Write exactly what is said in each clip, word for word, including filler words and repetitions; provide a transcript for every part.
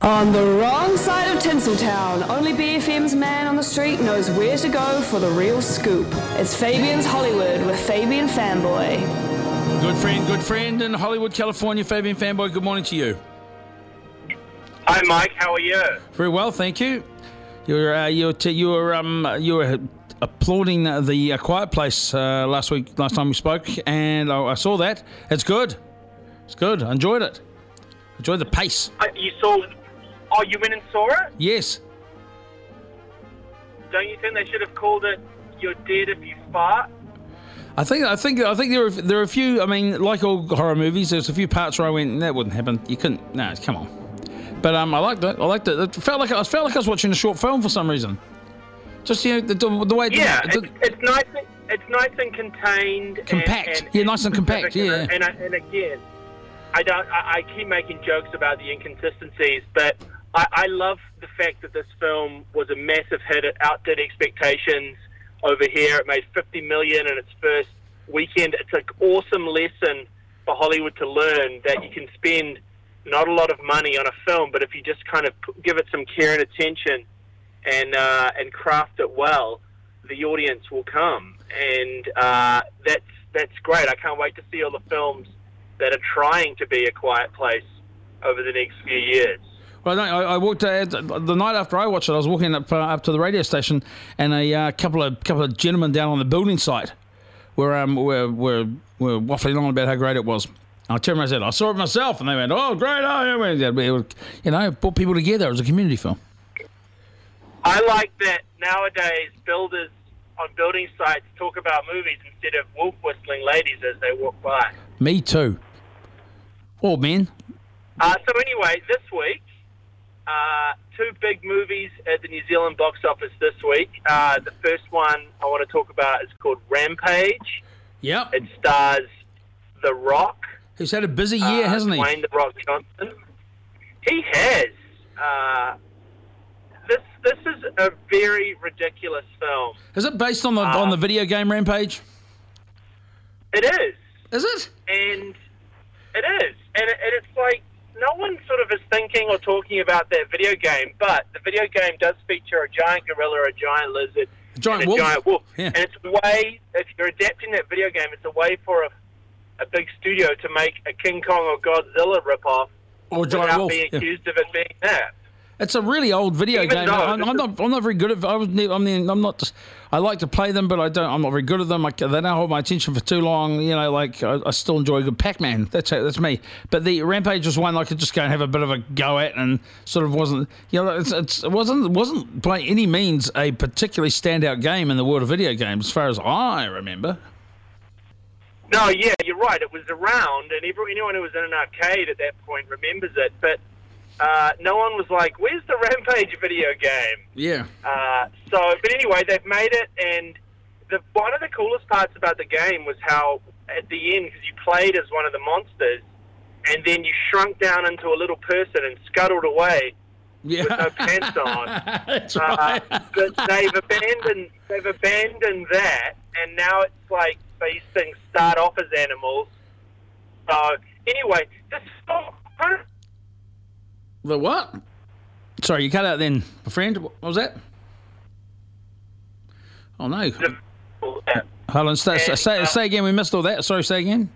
On the wrong side of Tinseltown, only B F M's man on the street knows where to go for the real scoop. It's Fabian's Hollywood with Fabian Fanboy. Good friend, good friend in Hollywood, California, Fabian Fanboy. Good morning to you. Hi, Mike. How are you? Very well, thank you. You're uh, you're t- you were um you were applauding the uh, Quiet Place uh, last week, last time we spoke, and I, I saw that. It's good. It's good. I enjoyed it. Enjoyed the pace. Uh, you saw? Oh, you went and saw it? Yes. Don't you think they should have called it "You're Dead If You Fart"? I think I think I think there are there are a few. I mean, like all horror movies, there's a few parts where I went, that wouldn't happen. You couldn't. No, come on. But um, I liked it. I liked it. It felt like I felt like I was watching a short film for some reason. Just you know the, the, the way. Yeah, the, it's, it's nice. And, it's nice and contained. Compact. And, and, yeah, nice and compact. And, Yeah. And, and again, I don't. I, I keep making jokes about the inconsistencies, but I, I love the fact that this film was a massive hit. It outdid expectations over here. It made fifty million in its first weekend. It's an awesome lesson for Hollywood to learn that you can spend not a lot of money on a film, but if you just kind of give it some care and attention and uh, and craft it well, the audience will come. And uh, that's that's great. I can't wait to see all the films that are trying to be A Quiet Place over the next few years. Well, I, I walked uh, the night after I watched it. I was walking up uh, up to the radio station, and a uh, couple of couple of gentlemen down on the building site were um were were, were waffling on about how great it was. I turned around and said, I saw it myself, and they went, oh, great, oh, yeah. You know, it brought people together. It was a community film. I like that nowadays builders on building sites talk about movies instead of wolf whistling ladies as they walk by. Me too. All men. Uh, so anyway, this week, uh, two big movies at the New Zealand box office this week. Uh, the first one I want to talk about is called Rampage. Yep. It stars The Rock. He's had a busy year, uh, hasn't he? Dwayne The Rock Johnson. He has. Uh, this this is a very ridiculous film. Is it based on the uh, on the video game Rampage? It is. Is it? And it is. And, it, and it's like no one sort of is thinking or talking about that video game, but the video game does feature a giant gorilla, a giant lizard, a giant and a wolf. giant wolf. Yeah. And it's a way, if you're adapting that video game, it's a way for a a big studio to make a King Kong or Godzilla ripoff or giant without wolf. being Yeah. accused of it being that. It's a really old video Even game. though I'm, I'm this not. I'm not very good at. I was. I mean, I'm not. I like to play them, but I don't. I'm not very good at them. I, they don't hold my attention for too long. You know, like I, I still enjoy a good Pac-Man. That's that's me. But the Rampage was one I could just go and have a bit of a go at, and sort of wasn't. You know, it's, it's, it wasn't. It wasn't by any means a particularly standout game in the world of video games, as far as I remember. No, yeah, you're right. It was around, and every, anyone who was in an arcade at that point remembers it. But uh, no one was like, "Where's the Rampage video game?" Yeah. Uh, so, but anyway, they've made it, and the one of the coolest parts about the game was how at the end, because you played as one of the monsters, and then you shrunk down into a little person and scuttled away Yeah. with no pants on. That's uh, right. But they've abandoned, they've abandoned that, and now it's like these things start off as animals. So anyway, this film. The what? Sorry, you cut out then, my friend. What was that? Oh no. Hold on. Stay, And, say, uh, say again. We missed all that. Sorry. Say again.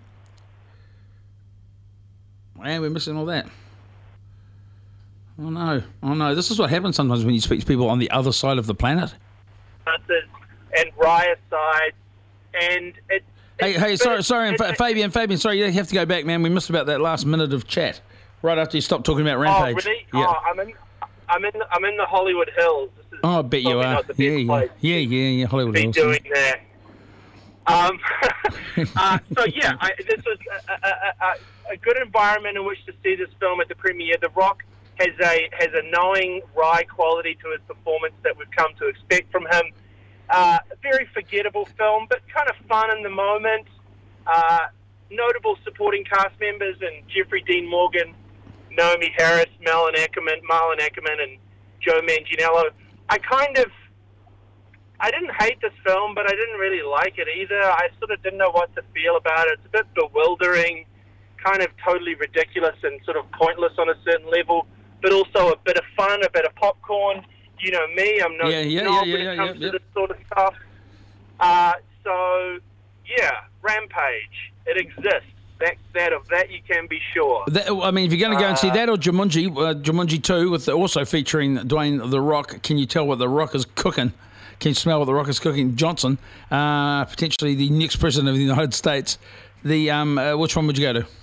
Man, we're missing all that. Oh no. Oh no. This is what happens sometimes when you speak to people on the other side of the planet. And riot side, and it. Hey, hey, sorry, sorry, and Fa- Fabian, Fabian, sorry, you have to go back, man. We missed about that last minute of chat right after you stopped talking about Rampage. Oh, really? Yeah. Oh, I'm in, I'm in, I'm in the Hollywood Hills. This is Oh, I bet you probably are. not the best Yeah, yeah, place yeah, yeah, yeah. Hollywood to be Hills. doing that. Um, uh, so yeah, I, this was a, a, a, a good environment in which to see this film at the premiere. The Rock has a has a knowing, wry quality to his performance that we've come to expect from him. Uh, a very forgettable film, but kind of fun in the moment. Uh, notable supporting cast members and Jeffrey Dean Morgan, Naomi Harris, Marlon Ackerman, Marlon Ackerman, and Joe Manganiello. I kind of, I didn't hate this film, but I didn't really like it either. I sort of didn't know what to feel about it. It's a bit bewildering, kind of totally ridiculous and sort of pointless on a certain level. but also a bit of fun, a bit of popcorn. You know me, I'm no Yeah, yeah, snob yeah, when yeah, it yeah, comes yeah, to this sort of stuff. Uh, so, yeah, Rampage, it exists. That, that of that you can be sure. That, I mean, if you're going to go and see Uh, that or Jumanji, uh, Jumanji two, with the, also featuring Dwayne The Rock, can you tell what The Rock is cooking? Can you smell what The Rock is cooking? Johnson, uh, potentially the next president of the United States. The um, uh, which one would you go to?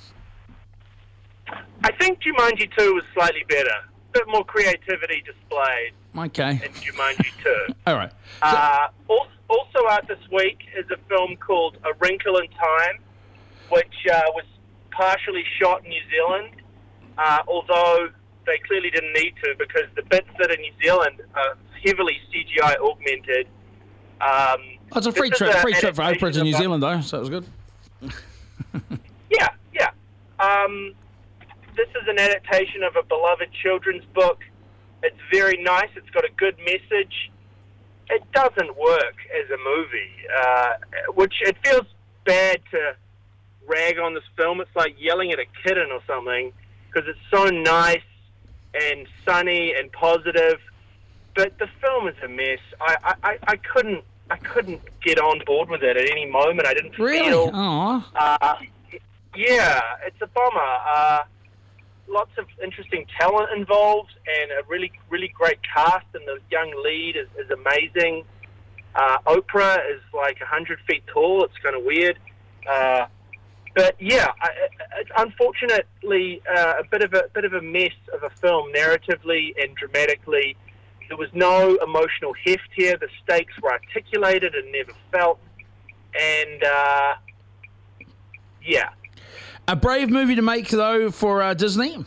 I think Jumanji two was slightly better. A bit more creativity displayed Okay. in Jumanji two. All right. Uh, al- also out this week is a film called A Wrinkle in Time, which uh, was partially shot in New Zealand, uh, although they clearly didn't need to because the bits that are in New Zealand are heavily C G I augmented. Um, Oh, it's a free this is trip, a free trip for Oprah to adaptation New of a- Zealand, though, so it was good. Yeah, yeah. Um, this is an adaptation of a beloved children's book. It's very nice. It's got a good message. It doesn't work as a movie, uh, which it feels bad to rag on this film. It's like yelling at a kitten or something because it's so nice and sunny and positive. But the film is a mess. I, I, I couldn't I couldn't get on board with it at any moment. I didn't Really? feel. Aw. Uh, yeah, it's a bummer. Uh, lots of interesting talent involved and a really, really great cast, and the young lead is, is amazing. Uh, Oprah is like one hundred feet tall. It's kind of weird. Uh, but yeah, I, it's unfortunately uh, a bit of a bit of a mess of a film, narratively and dramatically. There was no emotional heft here. The stakes were articulated and never felt. And uh, yeah. A brave movie to make, though, for uh, Disney?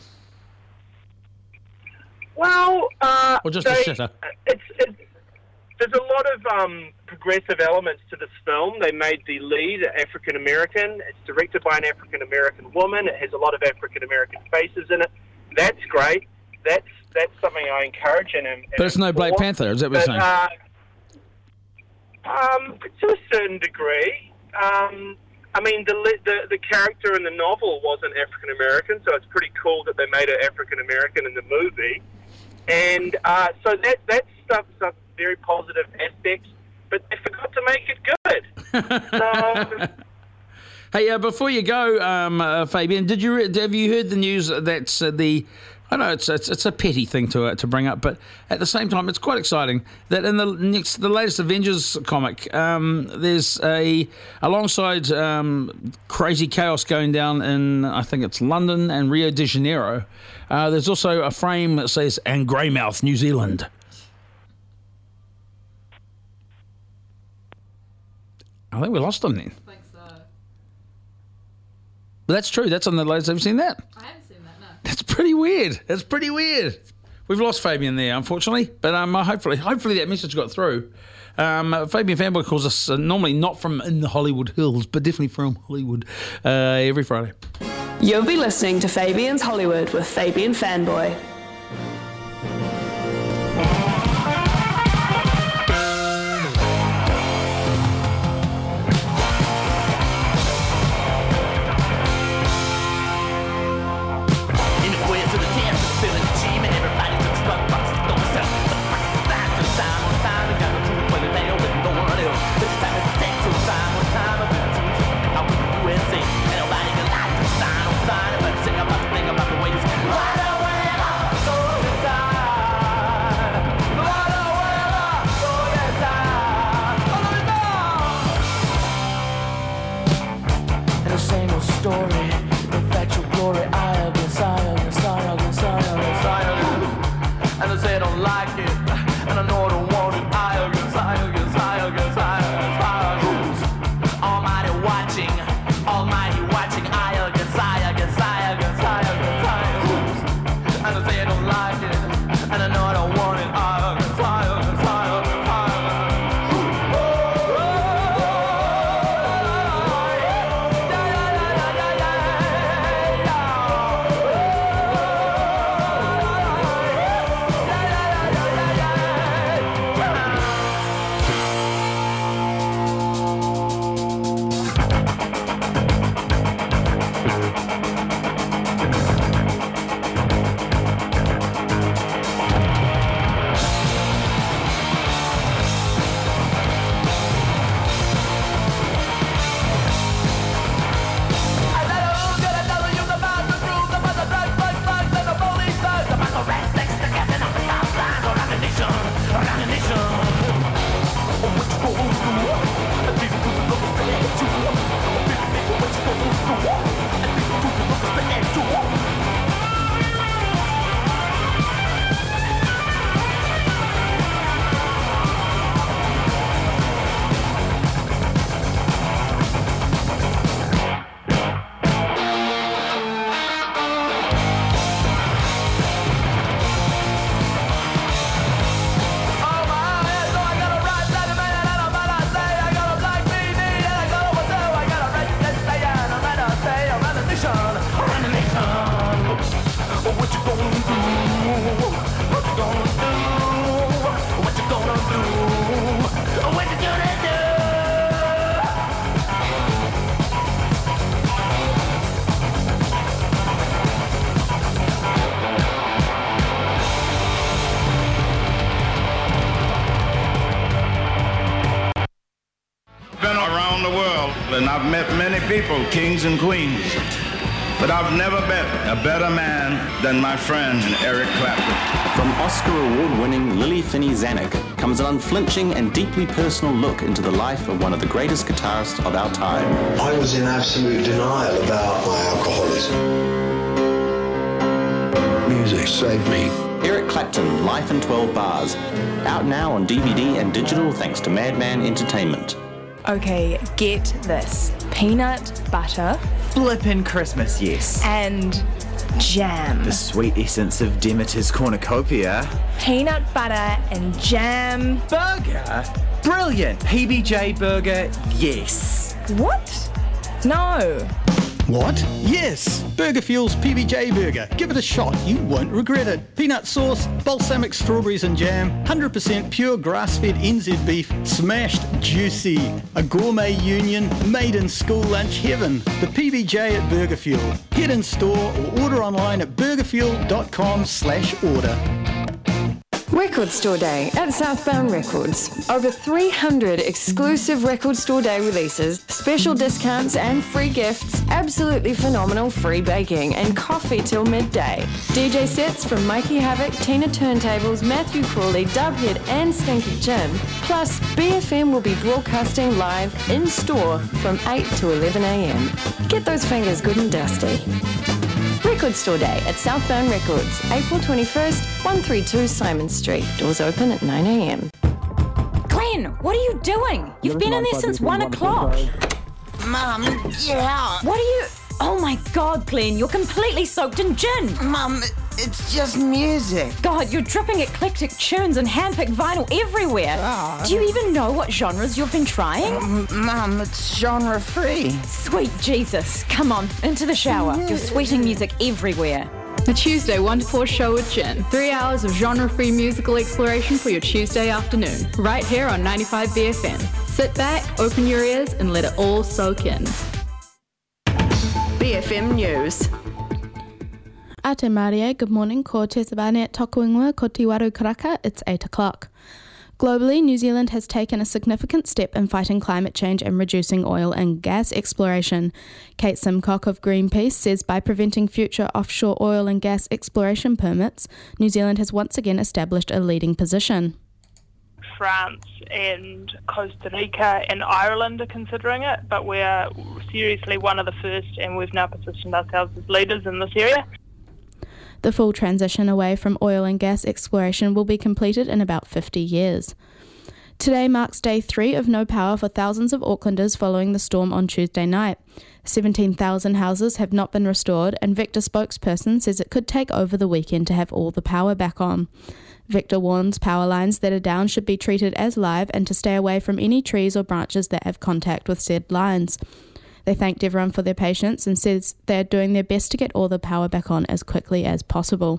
Well, uh, Or just a they- shitter? It's, it's, there's a lot of um, progressive elements to this film. They made the lead African American. It's directed by an African American woman. It has a lot of African American faces in it. That's great. That's that's something I encourage and, and But it's no Black support. Panther, is that what you're But, saying? uh, um, to a certain degree. Um, I mean, the, li- the the character in the novel wasn't African American, so it's pretty cool that they made her African American in the movie. And uh, so that that stuff is a very positive aspects, but they forgot to make it good. So, Hey, uh, before you go, um, uh, Fabian, did you re- have you heard the news that's uh, the? I know it's it's, it's a petty thing to uh, to bring up, but at the same time, it's quite exciting that in the next the latest Avengers comic, um, there's a alongside um, crazy chaos going down in I think it's London and Rio de Janeiro. Uh, there's also a frame that says "and Greymouth, New Zealand." I think we lost them then. I think so. But that's true. That's on the latest. Have you seen that? I haven't seen that, no. That's pretty weird. That's pretty weird. We've lost Fabian there, unfortunately. But um, hopefully, hopefully that message got through. Um, Fabian Fanboy calls us uh, normally not from in the Hollywood Hills, but definitely from Hollywood uh, every Friday. You'll be listening to Fabian's Hollywood with Fabian Fanboy. and I've met many people, kings and queens, but I've never met a better man than my friend Eric Clapton. From Oscar award-winning Lily Finney Zanuck comes an unflinching and deeply personal look into the life of one of the greatest guitarists of our time. I was in absolute denial about my alcoholism. Music saved me. Eric Clapton, Life in twelve Bars. Out now on D V D and digital thanks to Madman Entertainment. Okay, get this. Peanut butter Flippin' Christmas, yes. and jam. The sweet essence of Demeter's cornucopia. Peanut butter and jam. Burger? Brilliant. P B J burger, yes. What? No. What? Yes! Burger Fuel's P B J burger. Give it a shot, you won't regret it. Peanut sauce, balsamic strawberries and jam, one hundred percent pure grass-fed N Z beef, smashed juicy. A gourmet union made in school lunch heaven. The P B J at Burger Fuel. Head in store or order online at burgerfuel.com slash order. Record Store Day at Southbound Records. Over three hundred exclusive Record Store Day releases, special discounts and free gifts, absolutely phenomenal free baking, and coffee till midday. D J sets from Mikey Havoc, Tina Turntables, Matthew Crawley, Dubhead and Stinky Jim. Plus, B F M will be broadcasting live in store from eight to eleven a.m. Get those fingers good and dusty. Record Store Day at Southbound Records, April twenty-first, one thirty-two Simon Street. Doors open at nine a.m. Glenn, what are you doing? You've been in there since one o'clock. Mum, get out. What are you... Oh my God, Glenn, you're completely soaked in gin. Mum, it's just music. God, you're dripping eclectic tunes and hand-picked vinyl everywhere. Oh. Do you even know what genres you've been trying? Um, Mum, it's genre-free. Sweet Jesus. Come on, into the shower. You're sweating music everywhere. The Tuesday one to four show with Gin. Three hours of genre-free musical exploration for your Tuesday afternoon. Right here on ninety-five B F M. Sit back, open your ears, and let it all soak in. B F M News. Ate Maria, good morning. Ko te sabane toku ingoa, ko te waru karaka. It's eight o'clock. Globally, New Zealand has taken a significant step in fighting climate change and reducing oil and gas exploration. Kate Simcock of Greenpeace says by preventing future offshore oil and gas exploration permits, New Zealand has once again established a leading position. France and Costa Rica and Ireland are considering it, but we're seriously one of the first, and we've now positioned ourselves as leaders in this area. The full transition away from oil and gas exploration will be completed in about fifty years. Today marks day three of no power for thousands of Aucklanders following the storm on Tuesday night. seventeen thousand houses have not been restored, and Vector spokesperson says it could take over the weekend to have all the power back on. Vector warns power lines that are down should be treated as live and to stay away from any trees or branches that have contact with said lines. They thanked everyone for their patience and says they are doing their best to get all the power back on as quickly as possible.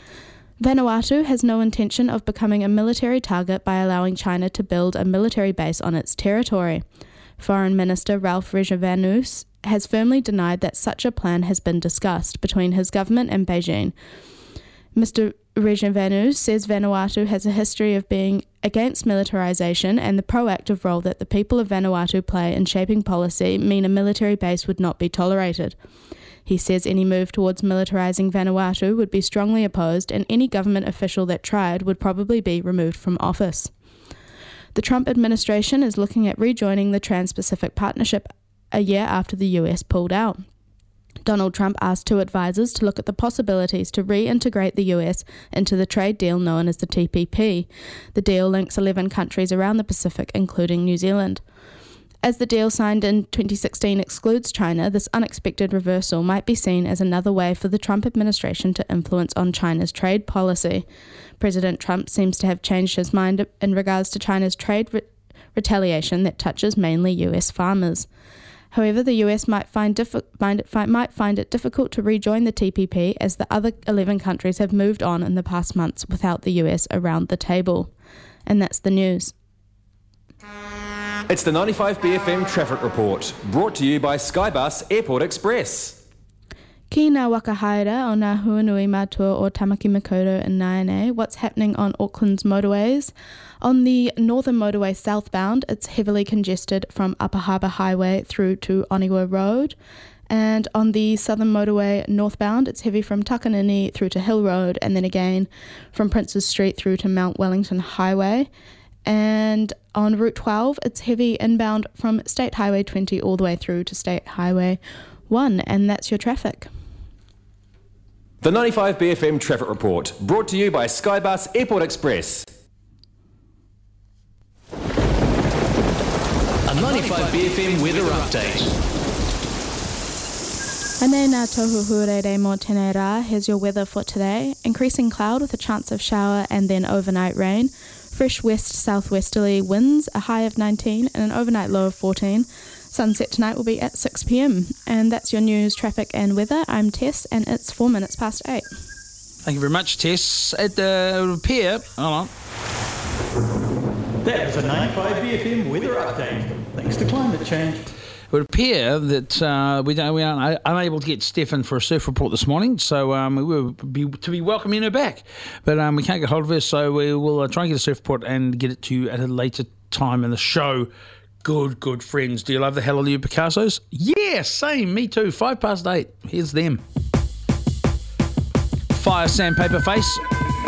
Vanuatu has no intention of becoming a military target by allowing China to build a military base on its territory. Foreign Minister Ralph Regevanus has firmly denied that such a plan has been discussed between his government and Beijing. Mister Regevanus says Vanuatu has a history of being against militarization, and the proactive role that the people of Vanuatu play in shaping policy mean a military base would not be tolerated. He says any move towards militarizing Vanuatu would be strongly opposed, and any government official that tried would probably be removed from office. The Trump administration is looking at rejoining the Trans-Pacific Partnership a year after the U S pulled out. Donald Trump asked two advisors to look at the possibilities to reintegrate the U S into the trade deal known as the T P P. The deal links eleven countries around the Pacific, including New Zealand. As the deal signed in twenty sixteen excludes China, this unexpected reversal might be seen as another way for the Trump administration to influence on China's trade policy. President Trump seems to have changed his mind in regards to China's trade re- retaliation that touches mainly U S farmers. However, the U S might find, diffi- find, it, might find it difficult to rejoin the T P P as the other eleven countries have moved on in the past months without the U S around the table. And that's the news. It's the ninety-five B F M Traffic Report, brought to you by Skybus Airport Express. Ki ngā waka haere o ngā huanui matua o Tamaki Makaurau and Naine, what's happening on Auckland's motorways? On the northern motorway southbound, it's heavily congested from Upper Harbour Highway through to Oniwa Road. And on the southern motorway northbound, it's heavy from Takanini through to Hill Road, and then again from Princes Street through to Mount Wellington Highway. And on Route twelve, it's heavy inbound from State Highway twenty all the way through to State Highway one, and that's your traffic. The ninety-five B F M Traffic Report, brought to you by Skybus Airport Express. A ninety-five B F M weather update. Ane ngā tohuhure mō tēnei rā, here's your weather for today. Increasing cloud with a chance of shower and then overnight rain. Fresh west-southwesterly winds, a high of nineteen and an overnight low of fourteen. Sunset tonight will be at six p.m. And that's your news, traffic and weather. I'm Tess and it's four minutes past eight. Thank you very much, Tess. It uh, would appear... Hold on. That was a ninety-five B F M weather update. Thanks to climate change. It would appear that uh, we don't we aren't unable to get Stefan for a surf report this morning, so um, we will be to be welcoming her back. But um, we can't get hold of her, so we will uh, try and get a surf report and get it to you at a later time in the show. Good, good friends. Do you love the Hallelujah Picassos? Yeah, same. Me too. Five past eight. Here's them. Fire Sandpaper Face.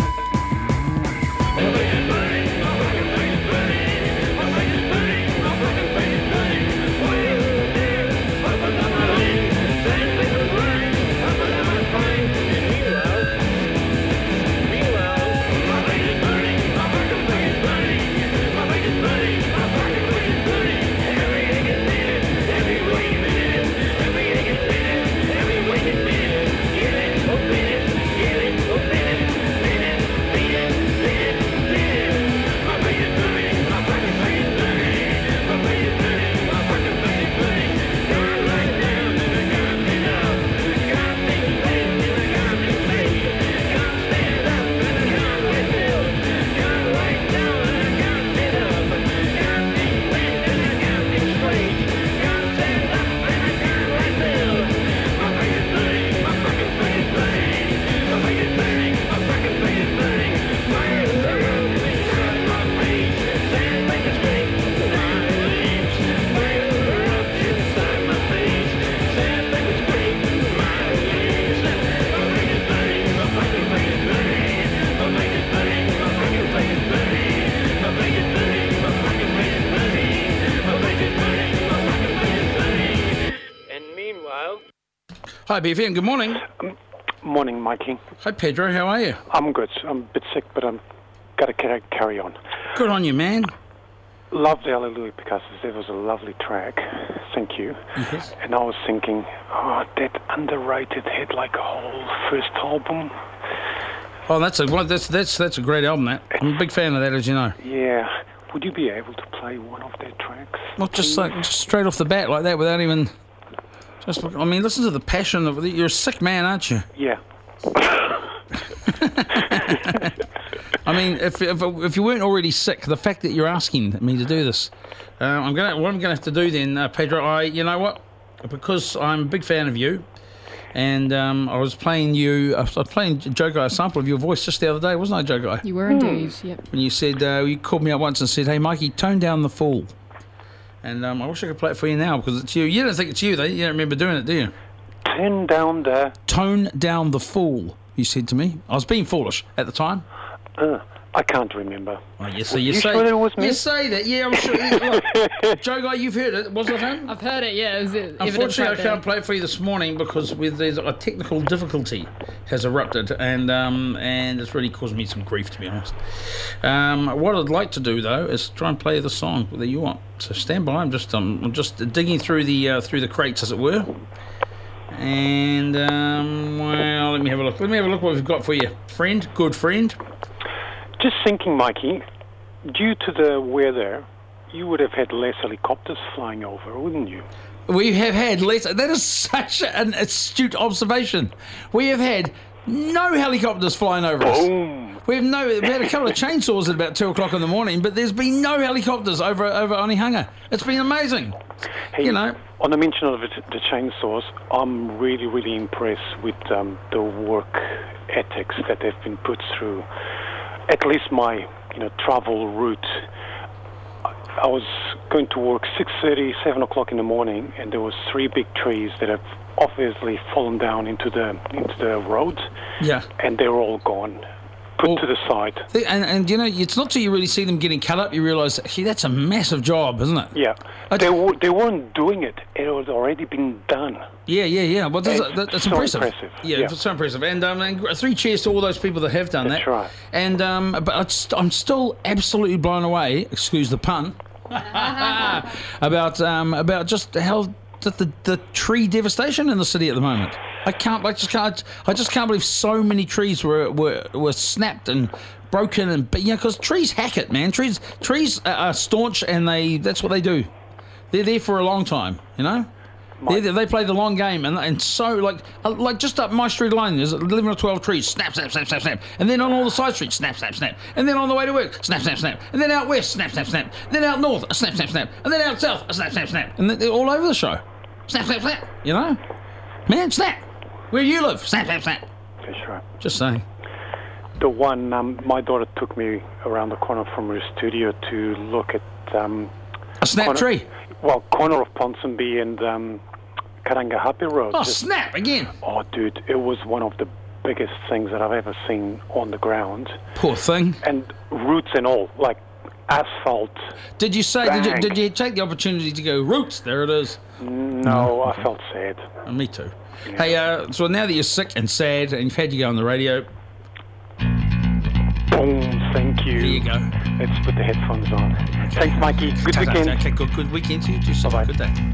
Hi, B F M. Good morning. Um, morning, Mikey. Hi, Pedro. How are you? I'm good. I'm a bit sick, but I'm got to carry on. Good on you, man. Loved Hallelujah because it was a lovely track. Thank you. Yes. And I was thinking, oh, that underrated Head Like a Hole first album. Oh, that's a well, that's that's that's a great album. That I'm a big fan of that, as you know. Yeah. Would you be able to play one of their tracks? Not just like just straight off the bat like that, without even. Just, I mean, listen to the passion of you're a sick man, aren't you? Yeah. I mean, if, if if you weren't already sick, the fact that you're asking me to do this, uh, I'm gonna what I'm gonna have to do then, uh, Pedro. I, you know what? Because I'm a big fan of you, and um, I was playing you. I was playing Joe Guy a sample of your voice just the other day, wasn't I, Joe Guy? You were indeed. Yep. When you said uh, you called me up once and said, "Hey, Mikey, tone down the Fool." And um, I wish I could play it for you now because it's you. You don't think it's you, though. You don't remember doing it, do you? Turn down the... Tone down the Fool, you said to me. I was being foolish at the time. Uh, I can't remember. Oh, yes, so you, you say, sure it was me? You say that. Yeah, I'm sure. Look, Joe Guy, you've heard it. Was it him? I've heard it, yeah. It was Unfortunately, I can't play it for you this morning because with there's a technical difficulty has erupted, and um, and it's really caused me some grief, to be honest. Um, what I'd like to do though is try and play the song that you want. So stand by. I'm just um, I'm just digging through the uh, through the crates, as it were. And um, well, let me have a look. Let me have a look what we've got for you, friend. Good friend. Just thinking, Mikey, due to the weather, you would have had less helicopters flying over, wouldn't you? We have had less. That is such an astute observation. We have had no helicopters flying over us. Boom. We have no. We had a couple of chainsaws at about two o'clock in the morning, but there's been no helicopters over over Onehunga. It's been amazing. Hey, you know. On the mention of the, the chainsaws, I'm really, really impressed with um, the work ethics that they've been put through. At least my, you know, travel route. I was going to work six thirty, seven o'clock in the morning, and there was three big trees that have obviously fallen down into the into the road. Yeah. And they're all gone. Put well, to the side. And, and, you know, it's not till you really see them getting cut up, you realise, actually, that's a massive job, isn't it? Yeah. I they, w- they weren't doing it. It had already been done. Yeah, yeah, yeah. Well, that's, that, that's so impressive. impressive. Yeah, yeah, it's so impressive. And, um, and three cheers to all those people that have done that's that. That's right. And um, but I just, I'm still absolutely blown away, excuse the pun, about um, about just how the, the, the tree devastation in the city at the moment. I can't. I just can't. I just can't believe so many trees were were, were snapped and broken, and but yeah, because trees hack it, man. Trees trees are staunch, and they that's what they do. They're there for a long time, you know. They they play the long game, and and so like like just up my street line, there's eleven or twelve trees, snap, snap, snap, snap, snap, and then on all the side streets, snap, snap, snap, and then on the way to work, snap, snap, snap, and then out west, snap, snap, snap, and then out north, snap, snap, snap, and then out south, snap, snap, snap, and they're all over the show, snap, snap, snap, you know, man, snap. Where you live, snap, snap, snap. That's right. Just saying. The one, um, my daughter took me around the corner from her studio to look at um, a snap corner, tree. Well, corner of Ponsonby and um, Karangahape Road. Oh, Just, snap again! Oh, dude, it was one of the biggest things that I've ever seen on the ground. Poor thing. And roots and all, like asphalt. Did you say? Did you, did you take the opportunity to go roots? There it is. No, no. I felt sad. Uh, me too. Yeah. Hey, uh, so now that you're sick and sad and you've had to go on the radio. Boom, thank you. There you go. Let's put the headphones on. Okay. Thanks, Mikey. Good Ta-ta. weekend. Okay, good, good weekend to you too. Bye-bye. Good day.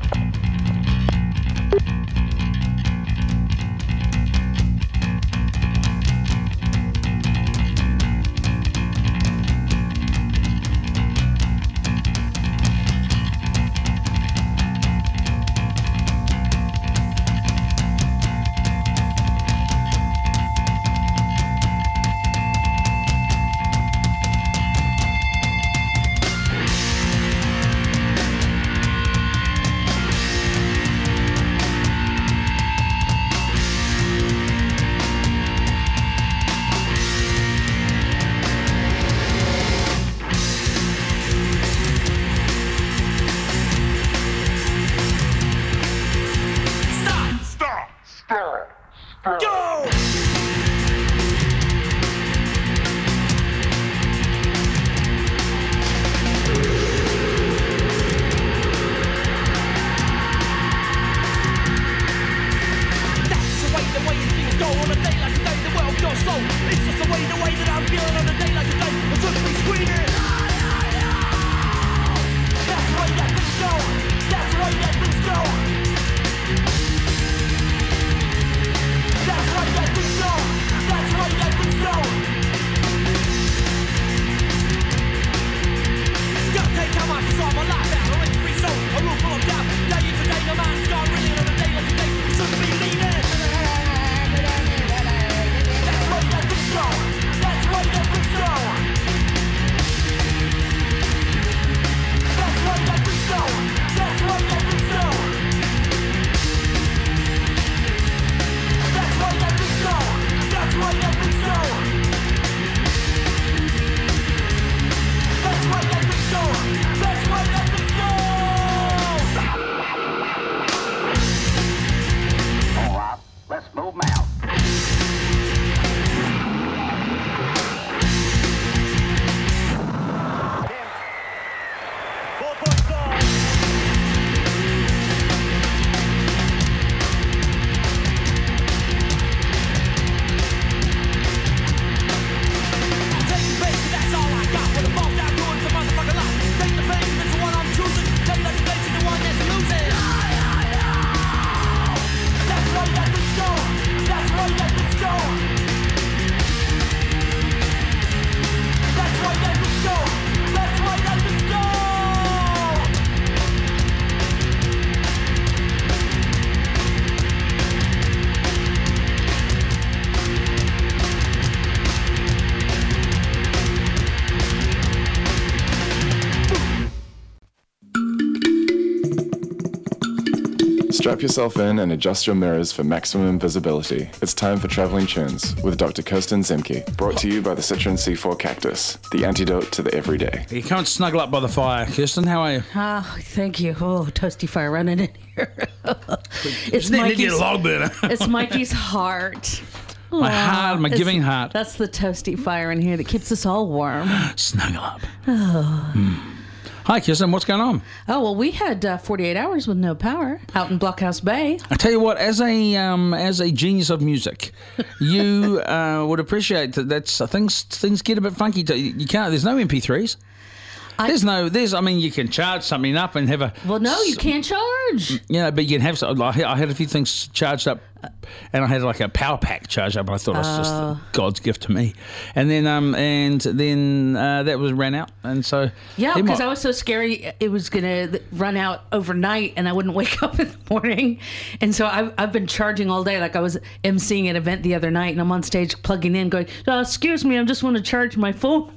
Strap yourself in and adjust your mirrors for maximum visibility. It's time for Traveling Tunes with Doctor Kirsten Zemke. Brought to you by the Citroen C four Cactus, the antidote to the everyday. You come and snuggle up by the fire. Kirsten, how are you? Oh, thank you. Oh, toasty fire running in here. It's Need to Mikey's, get a log burner. it's Mikey's heart. My heart, my It's- giving heart. That's the toasty fire in here that keeps us all warm. Snuggle up. Oh. Mm. Hi, Kirsten. What's going on? Oh, well, we had uh, forty-eight hours with no power out in Blockhouse Bay. I tell you what, as a um, as a genius of music, you uh, would appreciate that. That's uh, things things get a bit funky. To, you can't. There's no M P threes. I, there's no. There's. I mean, you can charge something up and have a. Well, no, you can't charge. You know, but you can have. some- I I had a few things charged up, and I had like a power pack charged up. I thought it was just Oh. God's gift to me, and then um and then uh, that was ran out, and so Yeah, they because might- I was so scary it was going to run out overnight and I wouldn't wake up in the morning. And so I've, I've been charging all day. Like I was emceeing an event the other night and I'm on stage plugging in going, oh, excuse me, I just want to charge my phone.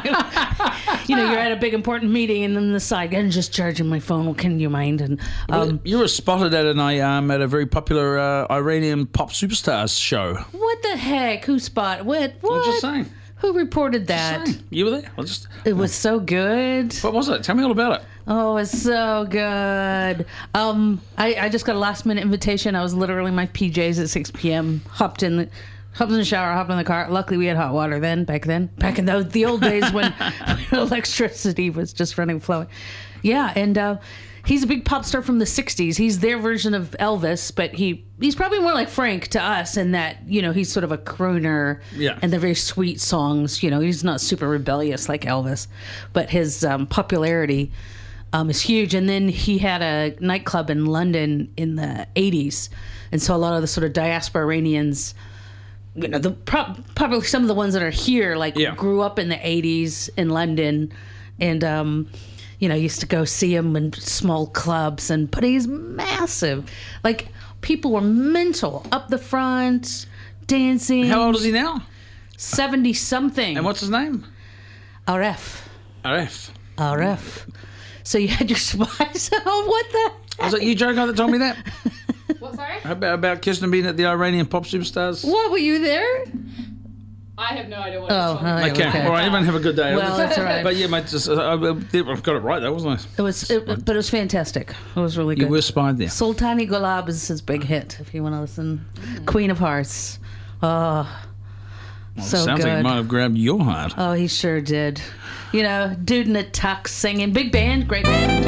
You know, you're at a big important meeting and then the side, I'm just charging my phone. Well, can you mind? And um, you were spotted at an um at a very popular uh, Iranian pop superstars show. what the heck? Who spot? What? What? I'm just saying. Who reported that? You were there. I just. It was so good. What was it? Tell me all about it. Oh, it's so good. Um, I, I just got a last minute invitation. I was literally in my P Js at six p.m. Hopped in the hopped in the shower, hopped in the car. Luckily, we had hot water then. Back then, back in the, the old days when electricity was just running flowing. Yeah, and uh, he's a big pop star from the sixties. He's their version of Elvis, but he he's probably more like Frank to us in that, you know, he's sort of a crooner. Yeah. And they're very sweet songs. You know, he's not super rebellious like Elvis, but his um, popularity um, is huge. And then he had a nightclub in London in the eighties. And so a lot of the sort of diaspora Iranians, you know, the pro- probably some of the ones that are here, like Yeah. grew up in the eighties in London and, um, you know, used to go see him in small clubs. And but he's massive. Like, people were mental up the front, dancing. How old is he now? seventy-something. And what's his name? Aref. Aref. Aref. So you had your spies on? What the Was it you, Joe, guy that told me that? What, sorry? About, about Kirsten being at the Iranian pop superstars? What, were you there? I have no idea what Oh, you're talking about. Okay. okay. All right, everyone have a good day. Well, that's all right. But yeah, mate, just, uh, I, I got it right, though, wasn't I? It was, it, but it was fantastic. It was really good. You were spied there. Sultani Gulab is his big hit, if you want to listen. Queen of Hearts. Oh, Well, so sounds good. like it might have grabbed your heart. Oh, he sure did. You know, dude in a tux singing. Big band, great band.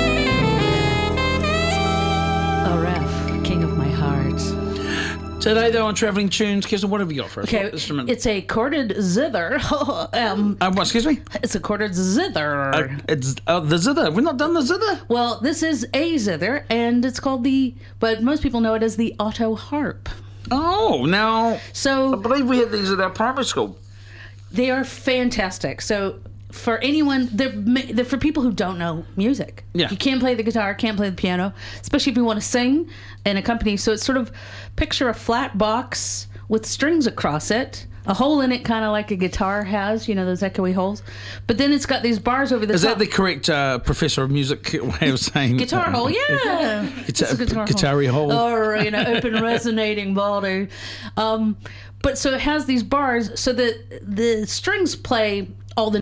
Aref, king of my heart. Today, though, on Travelling Tunes, Kirsten, what have you got for us? Okay, What instrument? it's a corded zither. um, Uh, what, excuse me? It's a corded zither. Uh, it's uh, the zither. We've not done the zither. Well, this is a zither, and it's called the, but most people know it as the auto harp. Oh, now, So I believe we had these at our primary school. they are fantastic. So for anyone, they're, ma- they're for people who don't know music. Yeah. You can't play the guitar, can't play the piano, especially if you want to sing and accompany. So it's sort of, picture a flat box with strings across it, a hole in it, kind of like a guitar has, you know, those echoey holes. But then it's got these bars over the Is top. that the correct uh, professor of music way of saying Guitar hole, yeah. Guitar, It's a guitar guitar-y hole. Or, you know, open resonating body. Um, but so it has these bars so that the strings play all the